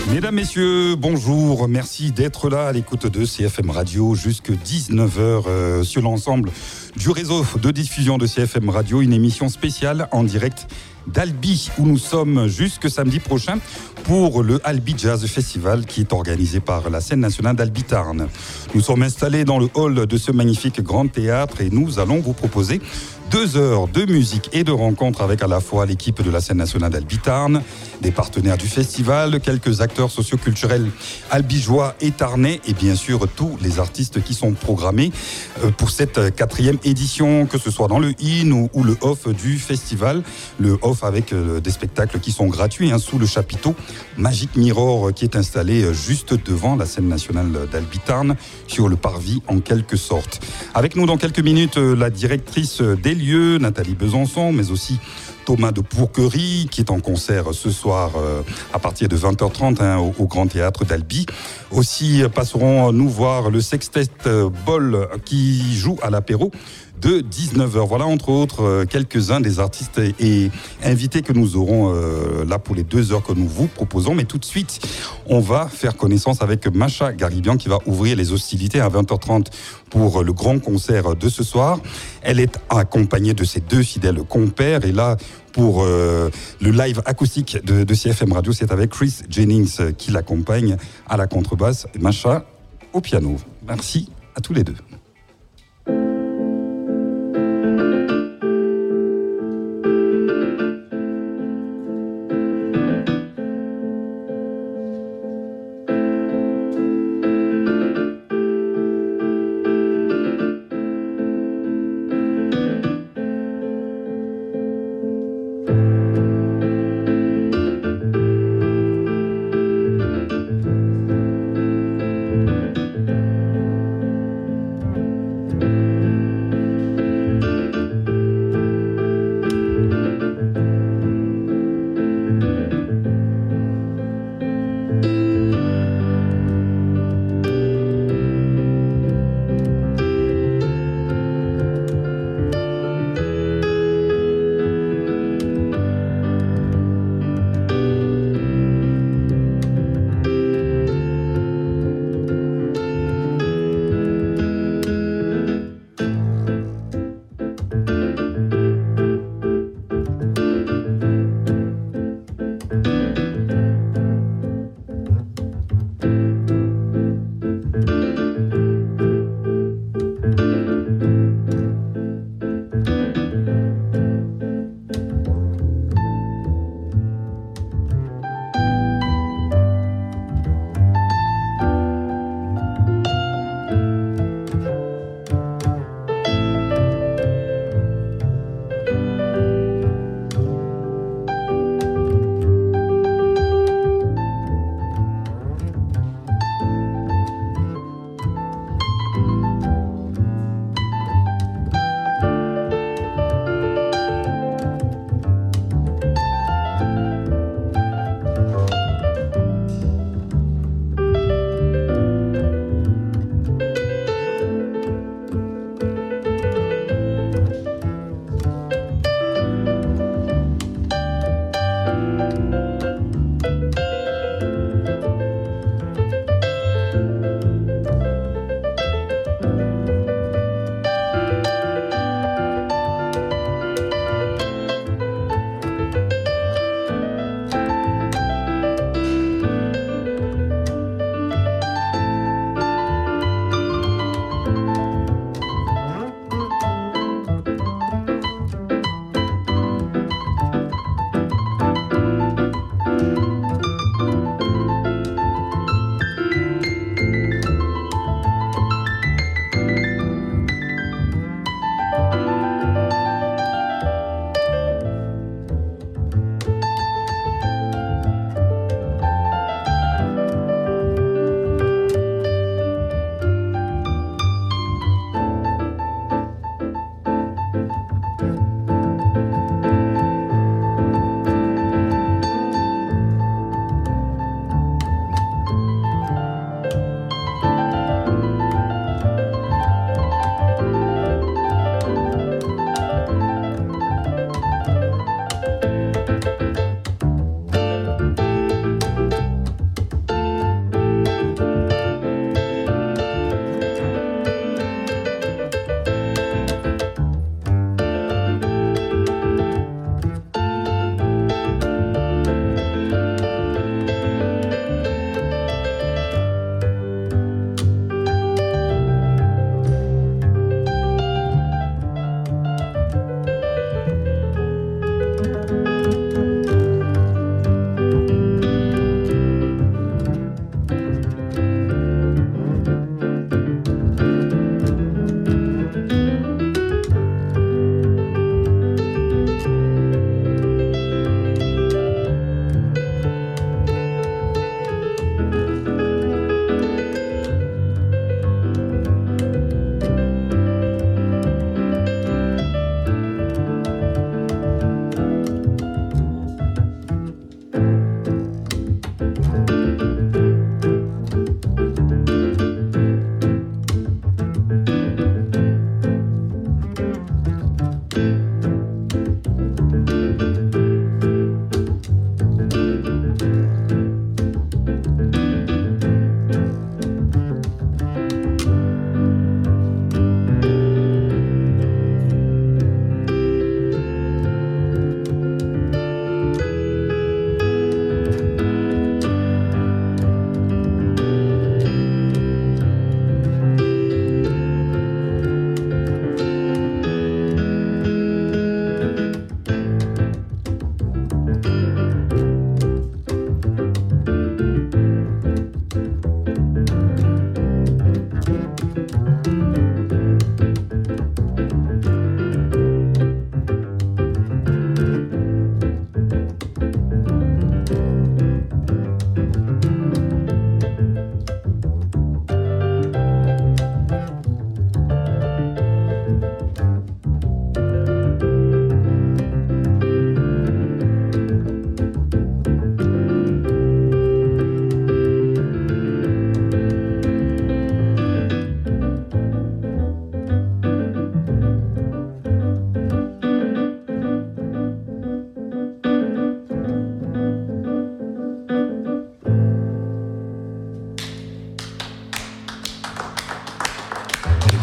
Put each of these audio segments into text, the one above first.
Mesdames, Messieurs, bonjour. Merci d'être là à l'écoute de CFM Radio jusqu'à 19h sur l'ensemble du réseau de diffusion de CFM Radio. Une émission spéciale en direct d'Albi où nous sommes jusque samedi prochain pour le Albi Jazz Festival qui est organisé par la scène nationale d'Albi Tarn. Nous sommes installés dans le hall de ce magnifique grand théâtre et nous allons vous proposer 2 heures de musique et de rencontres avec à la fois l'équipe de la scène nationale d'Albi Tarn, des partenaires du festival, quelques acteurs socioculturels albigeois et tarnais et bien sûr tous les artistes qui sont programmés pour cette 4e édition, que ce soit dans le in ou le off du festival. Le off avec des spectacles qui sont gratuits sous le chapiteau Magic Mirror qui est installé juste devant la scène nationale d'Albi Tarn sur le parvis en quelque sorte. Avec nous dans quelques minutes la directrice des lieux, Nathalie Besançon, mais aussi Thomas de Pourquerie qui est en concert ce soir à partir de 20h30 au Grand Théâtre d'Albi. Aussi passeront nous voir le Sextet Ball qui joue à l'apéro de 19h. Voilà entre autres quelques-uns des artistes et invités que nous aurons là pour les 2 heures que nous vous proposons. Mais tout de suite, on va faire connaissance avec Macha Garibian qui va ouvrir les hostilités à 20h30 pour le grand concert de ce soir. Elle est accompagnée de ses 2 fidèles compères et là, pour le live acoustique de CFM Radio, c'est avec Chris Jennings qui l'accompagne à la contrebasse et Macha au piano. Merci à tous les 2.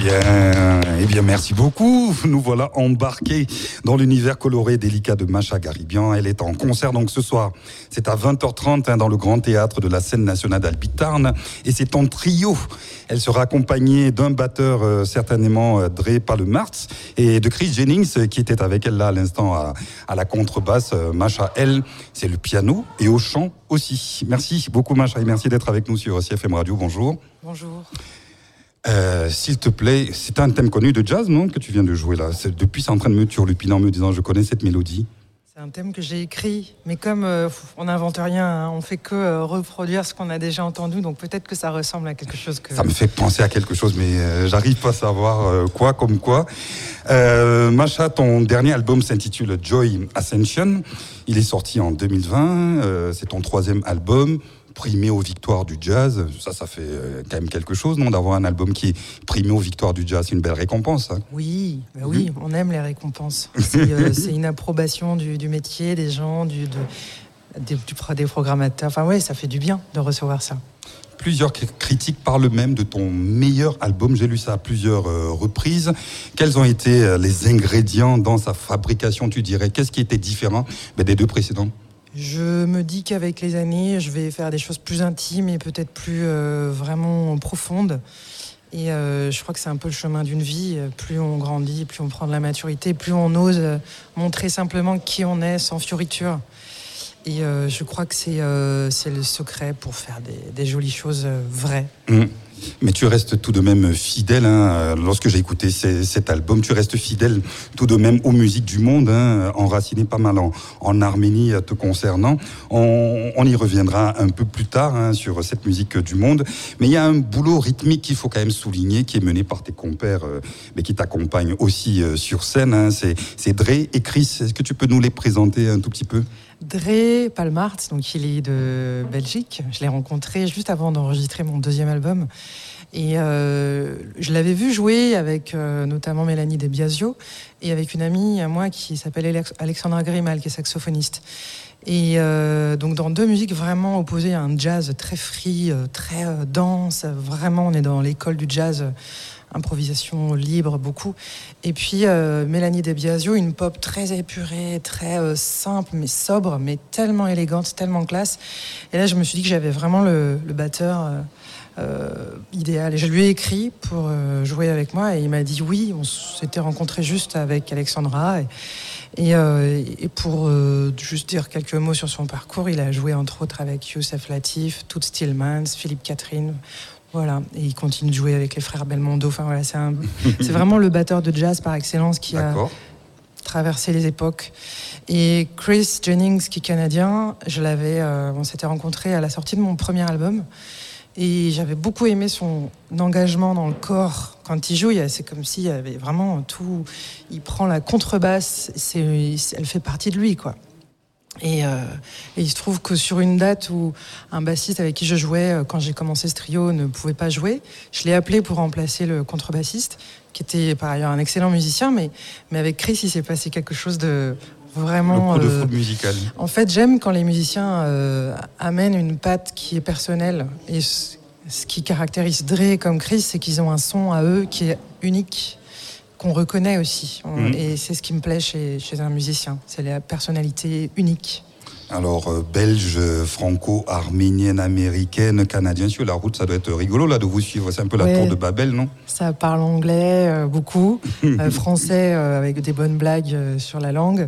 Eh bien, merci beaucoup. Nous voilà embarqués dans l'univers coloré et délicat de Masha Garibian. Elle est en concert donc ce soir. C'est à 20h30 dans le Grand Théâtre de la Scène nationale d'Albi-Tarn. Et c'est en trio. Elle sera accompagnée d'un batteur certainement Dre Palmarts et de Chris Jennings qui était avec elle là à l'instant à la contrebasse. Masha, elle, c'est le piano et au chant aussi. Merci beaucoup Masha et merci d'être avec nous sur CFM Radio. Bonjour. Bonjour. S'il te plaît, c'est un thème connu de jazz, non, que tu viens de jouer là. Depuis, c'est en train de me turlupiner en me disant, je connais cette mélodie. C'est un thème que j'ai écrit, mais comme on n'invente rien, hein, on fait que reproduire ce qu'on a déjà entendu, donc peut-être que ça ressemble à quelque chose que... Ça me fait penser à quelque chose, mais j'arrive pas à savoir quoi comme quoi. Masha, ton dernier album s'intitule Joy Ascension. Il est sorti en 2020, c'est ton 3e album. Primé aux victoires du jazz, ça fait quand même quelque chose, non, d'avoir un album qui est primé aux victoires du jazz, c'est une belle récompense. Hein. Oui, oui, on aime les récompenses. C'est une approbation du métier, des gens, des programmateurs. Enfin ouais, ça fait du bien de recevoir ça. Plusieurs critiques parlent même de ton meilleur album. J'ai lu ça à plusieurs reprises. Quels ont été les ingrédients dans sa fabrication, tu dirais? Qu'est-ce qui était différent des 2 précédents? Je me dis qu'avec les années, je vais faire des choses plus intimes et peut-être plus vraiment profondes. Et je crois que c'est un peu le chemin d'une vie. Plus on grandit, plus on prend de la maturité, plus on ose montrer simplement qui on est sans fioriture. Et je crois que c'est le secret pour faire des jolies choses vraies. Mmh. Mais tu restes tout de même fidèle, hein, lorsque j'ai écouté cet album, tu restes fidèle tout de même aux musiques du monde, hein, enraciné pas mal en Arménie te concernant. On y reviendra un peu plus tard hein, sur cette musique du monde. Mais il y a un boulot rythmique qu'il faut quand même souligner, qui est mené par tes compères, mais qui t'accompagnent aussi sur scène. Hein, c'est Dre et Chris. Est-ce que tu peux nous les présenter un tout petit peu ? Dre Palmarts, donc il est de Belgique. Je l'ai rencontré juste avant d'enregistrer mon 2e album. Et je l'avais vu jouer avec notamment Mélanie De Biasio et avec une amie à moi qui s'appelle Alexandra Grimal, qui est saxophoniste. Et donc dans 2 musiques vraiment opposées, un jazz très free, très dense. Vraiment, on est dans l'école du jazz. Improvisation libre, beaucoup. Et puis Mélanie De Biasio, une pop très épurée, très simple, mais sobre, mais tellement élégante, tellement classe. Et là, je me suis dit que j'avais vraiment le batteur idéal. Et je lui ai écrit pour jouer avec moi, et il m'a dit oui. On s'était rencontrés juste avec Alexandra. Et pour juste dire quelques mots sur son parcours, il a joué entre autres avec Youssef Latif, Toots Thielemans, Philippe Catherine. Voilà, et il continue de jouer avec les frères Belmondo. Enfin voilà, c'est vraiment le batteur de jazz par excellence qui a traversé les époques. Et Chris Jennings, qui est canadien, on s'était rencontrés à la sortie de mon premier album. Et j'avais beaucoup aimé son engagement dans le corps. Quand il joue, c'est comme s'il y avait vraiment tout. Il prend la contrebasse, elle fait partie de lui, quoi. Et il se trouve que sur une date où un bassiste avec qui je jouais quand j'ai commencé ce trio ne pouvait pas jouer, je l'ai appelé pour remplacer le contrebassiste, qui était par ailleurs un excellent musicien, mais avec Chris, il s'est passé quelque chose de vraiment... Le coup de foudre musical. En fait, j'aime quand les musiciens amènent une patte qui est personnelle. Et ce qui caractérise Dre comme Chris, c'est qu'ils ont un son à eux qui est unique, qu'on reconnaît aussi. Et c'est ce qui me plaît chez un musicien. C'est la personnalité unique. Alors, belge, franco-arménienne, américaine, canadienne, sur la route, ça doit être rigolo là de vous suivre. C'est un peu la tour de Babel, non ? Ça parle anglais beaucoup, français avec des bonnes blagues sur la langue.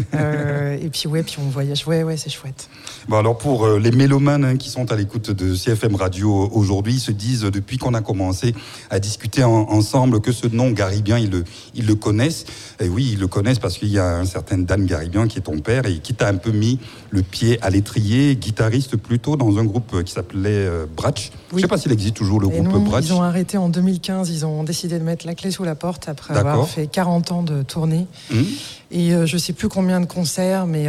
Et puis on voyage. Ouais, c'est chouette. Bon, alors pour les mélomanes qui sont à l'écoute de CFM Radio aujourd'hui, ils se disent depuis qu'on a commencé à discuter ensemble que ce nom Garibian, ils le connaissent. Et oui, ils le connaissent parce qu'il y a un certain Dan Garibian qui est ton père et qui t'a un peu mis le pied à l'étrier, guitariste plutôt dans un groupe qui s'appelait Bratch. Oui. Je ne sais pas s'il existe toujours le groupe Bratch. Ils ont arrêté en 2015, ils ont décidé de mettre la clé sous la porte après avoir fait 40 ans de tournée. Et je ne sais plus combien de concerts, mais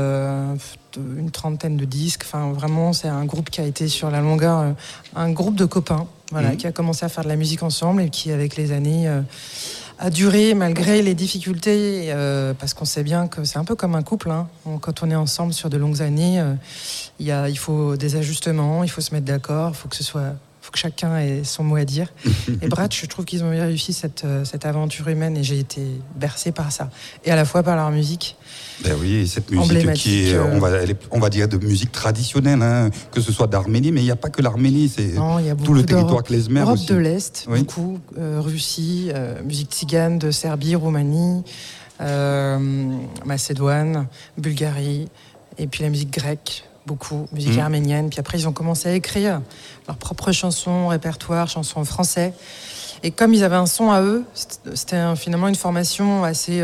une trentaine de disques. Enfin, vraiment, c'est un groupe qui a été sur la longueur, un groupe de copains, qui a commencé à faire de la musique ensemble et qui, avec les années, a duré malgré les difficultés, parce qu'on sait bien que c'est un peu comme un couple. Hein. Quand on est ensemble sur de longues années, il faut des ajustements, il faut se mettre d'accord, il faut que ce soit faut que chacun ait son mot à dire. Et Bratsch, je trouve qu'ils ont réussi cette aventure humaine et j'ai été bercée par ça. Et à la fois par leur musique. Ben oui, et cette musique qui est, on va dire, de musique traditionnelle, hein, que ce soit d'Arménie, mais il n'y a pas que l'Arménie, c'est tout le territoire klezmer Europe aussi. de l'Est, beaucoup, Russie, musique tzigane de Serbie, Roumanie, Macédoine, Bulgarie, et puis la musique grecque. Beaucoup, musique arménienne. Puis après, ils ont commencé à écrire leurs propres chansons, répertoires, chansons en français. Et comme ils avaient un son à eux, c'était finalement une formation assez...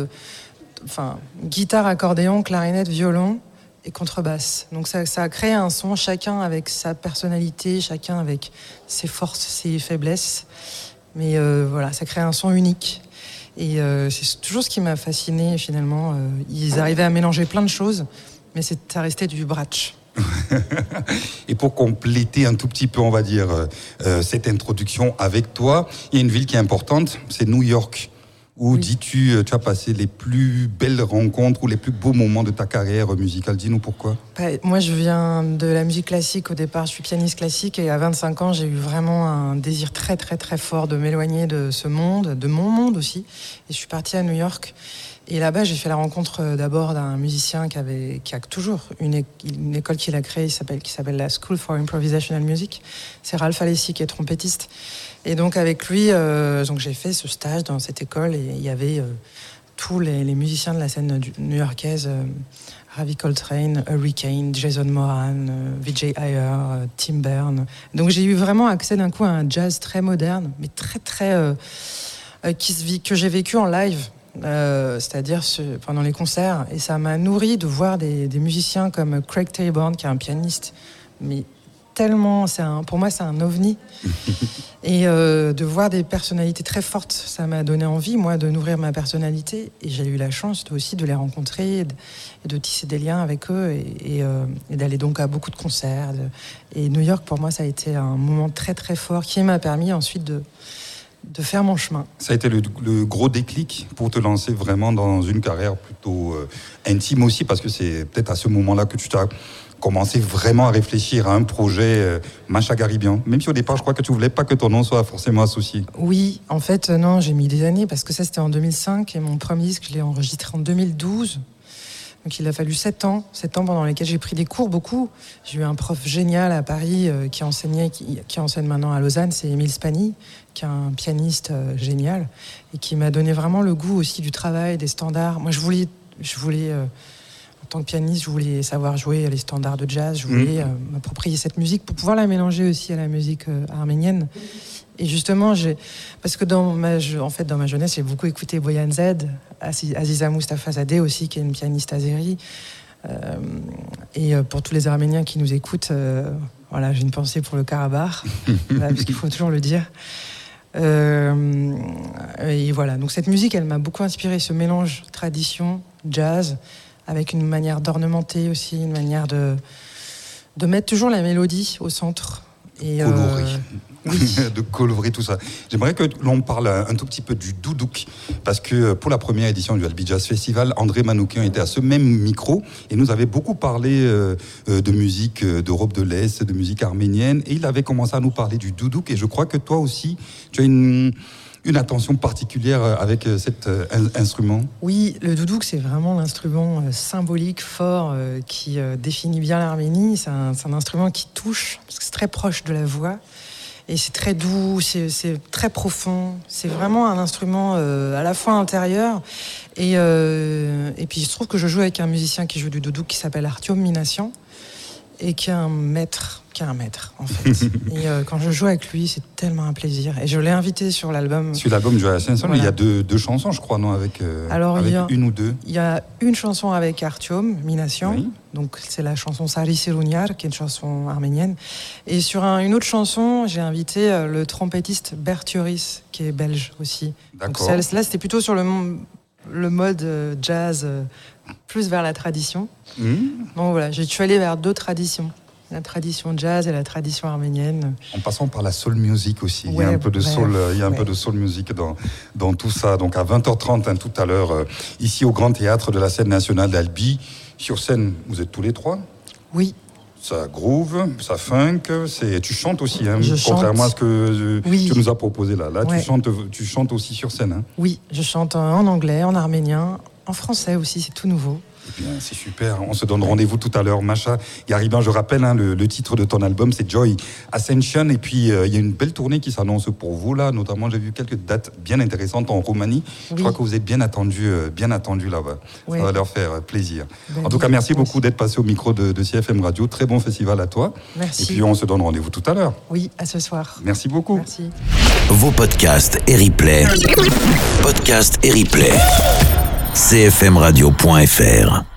guitare, accordéon, clarinette, violon et contrebasse. Donc ça a créé un son, chacun avec sa personnalité, chacun avec ses forces, ses faiblesses. Mais voilà, ça crée un son unique. Et c'est toujours ce qui m'a fasciné finalement. Ils arrivaient à mélanger plein de choses. Mais ça restait du Bratsch. Et pour compléter un tout petit peu, on va dire, cette introduction avec toi, il y a une ville qui est importante, c'est New York. Où dis-tu, tu as passé les plus belles rencontres ou les plus beaux moments de ta carrière musicale? Dis-nous pourquoi. Moi, je viens de la musique classique. Au départ, je suis pianiste classique et à 25 ans, j'ai eu vraiment un désir très, très, très fort de m'éloigner de ce monde, de mon monde aussi. Et je suis partie à New York. Et là-bas, j'ai fait la rencontre d'abord d'un musicien qui a toujours une école qu'il a créée, qui s'appelle la School for Improvisational Music. C'est Ralph Alessi qui est trompettiste. Et donc avec lui, donc j'ai fait ce stage dans cette école et il y avait tous les musiciens de la scène new-yorkaise, Ravi Coltrane, Hurricane, Jason Moran, Vijay Iyer, Tim Berne. Donc j'ai eu vraiment accès d'un coup à un jazz très moderne, mais très très que j'ai vécu en live. C'est-à-dire pendant les concerts, et ça m'a nourri de voir des musiciens comme Craig Taborn, qui est un pianiste, mais tellement, pour moi c'est un ovni, et de voir des personnalités très fortes, ça m'a donné envie, moi, de nourrir ma personnalité, et j'ai eu la chance aussi de les rencontrer, et de tisser des liens avec eux, et d'aller donc à beaucoup de concerts, et New York, pour moi, ça a été un moment très très fort, qui m'a permis ensuite de faire mon chemin. Ça a été le gros déclic pour te lancer vraiment dans une carrière plutôt intime aussi, parce que c'est peut-être à ce moment-là que tu t'as commencé vraiment à réfléchir à un projet Masha Garibian, même si au départ je crois que tu voulais pas que ton nom soit forcément associé. Oui, en fait non, j'ai mis des années parce que ça c'était en 2005 et mon premier disque je l'ai enregistré en 2012. Donc il a fallu 7 ans pendant lesquels j'ai pris des cours beaucoup. J'ai eu un prof génial à Paris qui enseignait, qui enseigne maintenant à Lausanne, c'est Émile Spani, qui est un pianiste génial et qui m'a donné vraiment le goût aussi du travail, des standards. Moi je voulais en tant que pianiste, je voulais savoir jouer les standards de jazz, je voulais m'approprier cette musique pour pouvoir la mélanger aussi à la musique arménienne. Et justement, parce que dans ma jeunesse, j'ai beaucoup écouté Boyan Z, Aziza Mustafazadeh aussi, qui est une pianiste azérie. Et pour tous les Arméniens qui nous écoutent, voilà, j'ai une pensée pour le Karabakh, parce qu'il faut toujours le dire. Et voilà, donc cette musique, elle m'a beaucoup inspiré, ce mélange tradition, jazz, avec une manière d'ornementer aussi, une manière de mettre toujours la mélodie au centre. Et colorer. Oui. De colorer tout ça. J'aimerais que l'on parle un tout petit peu du doudouk, parce que pour la première édition du Albi Jazz Festival, André Manoukian était à ce même micro et nous avait beaucoup parlé de musique d'Europe de l'Est, de musique arménienne, et il avait commencé à nous parler du doudouk, et je crois que toi aussi, tu as une attention particulière avec cet instrument. Oui, le doudouk, c'est vraiment l'instrument symbolique, fort, qui définit bien l'Arménie. C'est un instrument qui touche, parce que c'est très proche de la voix. Et c'est très doux, c'est très profond. C'est vraiment un instrument à la fois intérieur. Et puis il se trouve que je joue avec un musicien qui joue du doudouk qui s'appelle Artyom Minassian et qui est un maître en fait. Et quand je joue avec lui, c'est tellement un plaisir. Et je l'ai invité sur l'album. Sur l'album du Ascension, voilà. Il y a deux chansons, je crois, non, avec une ou deux. Il y a une chanson avec Artyom Minassian. Oui. Donc c'est la chanson Sari Sirunyar, qui est une chanson arménienne. Et sur une autre chanson, j'ai invité le trompettiste Bertioris, qui est belge aussi. D'accord. Donc là, c'était plutôt sur le mode jazz, plus vers la tradition. Donc voilà, je suis allée vers deux traditions. La tradition jazz et la tradition arménienne. En passant par la soul music aussi. Il y a un peu de soul, peu de soul music dans tout ça. Donc à 20h30 tout à l'heure, ici au Grand Théâtre de la Scène nationale d'Albi. Sur scène, vous êtes tous les trois ? Oui. Ça groove, ça funk, tu chantes aussi, hein, chante. contrairement à ce que Oui. tu nous as proposé là. Là, Ouais. tu chantes aussi sur scène. Hein. Oui, je chante en anglais, en arménien, en français aussi, c'est tout nouveau. Eh bien, c'est super. On se donne rendez-vous tout à l'heure. Macha Garibin, je rappelle, hein, le titre de ton album, c'est Joy Ascension. Et puis, il y a une belle tournée qui s'annonce pour vous, là. Notamment, j'ai vu quelques dates bien intéressantes en Roumanie. Oui. Je crois que vous êtes bien attendus là-bas. Oui. Ça va leur faire plaisir. En tout cas, merci beaucoup d'être passé au micro de CFM Radio. Très bon festival à toi. Merci. Et puis, on se donne rendez-vous tout à l'heure. Oui, à ce soir. Merci beaucoup. Merci. Vos podcasts et replays. Podcasts et replays. cfmradio.fr